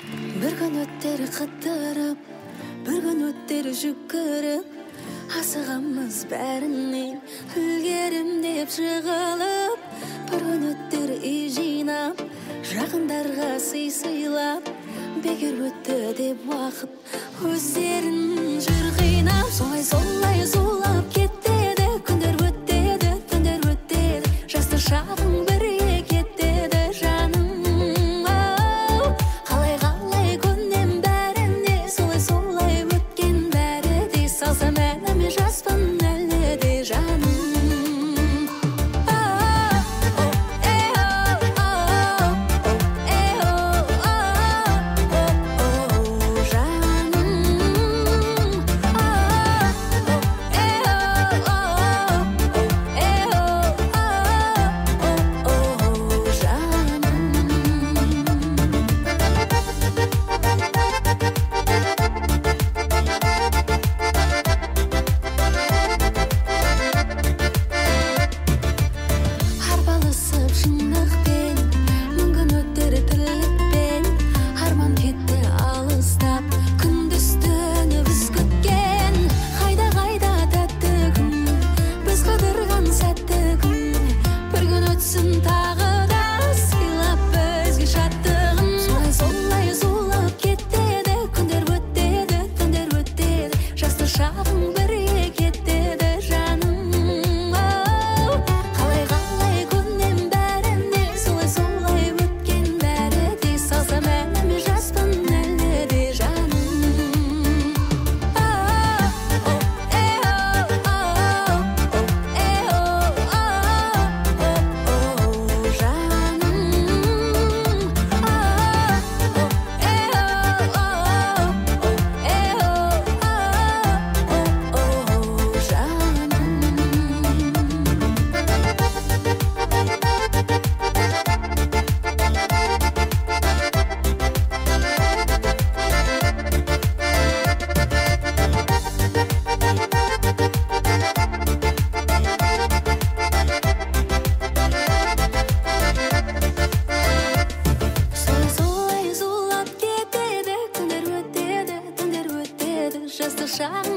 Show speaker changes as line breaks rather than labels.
Bir gün ötter kıttırıp, bir gün ötter жүгіріп, асығамыз бәрінен үлгерім деп жығылып. Bir gün ötter үй жинап, жақындарға сый сыйлап, бекер өтті деп уақыт өздерін жүр қинап. Солай зулап кетеді, күндер өтеді, түндер өтеді, жасты шағың бірге кетеді жаным. Қалай көнем бәріне, солай өткен бәрі де, салсам әніме жаспын әлі де жаным. Just a shot.